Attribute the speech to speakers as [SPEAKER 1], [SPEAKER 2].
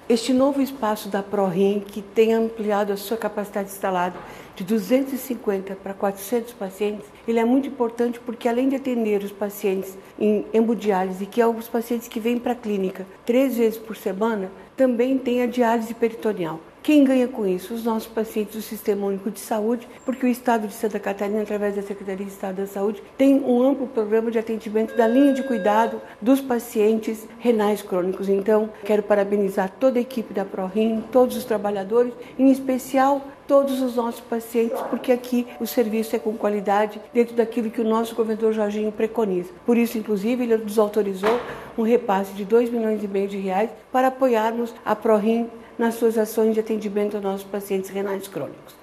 [SPEAKER 1] Este novo espaço da ProRim, que tem ampliado a sua capacidade instalada de 250 para 400 pacientes, ele é muito importante porque, além de atender os pacientes em hemodiálise, que é os pacientes que vêm para a clínica 3 vezes por semana, também tem a diálise peritoneal. Quem ganha com isso? Os nossos pacientes do Sistema Único de Saúde, porque o Estado de Santa Catarina, através da Secretaria de Estado da Saúde, tem um amplo programa de atendimento da linha de cuidado dos pacientes renais crônicos. Então, quero parabenizar toda a equipe da ProRim, todos os trabalhadores, em especial todos os nossos pacientes, porque aqui o serviço é com qualidade dentro daquilo que o nosso governador Jorginho preconiza. Por isso, inclusive, ele nos autorizou um repasse de R$ 2,5 milhões para apoiarmos a ProRim nas suas ações de atendimento aos nossos pacientes renais crônicos.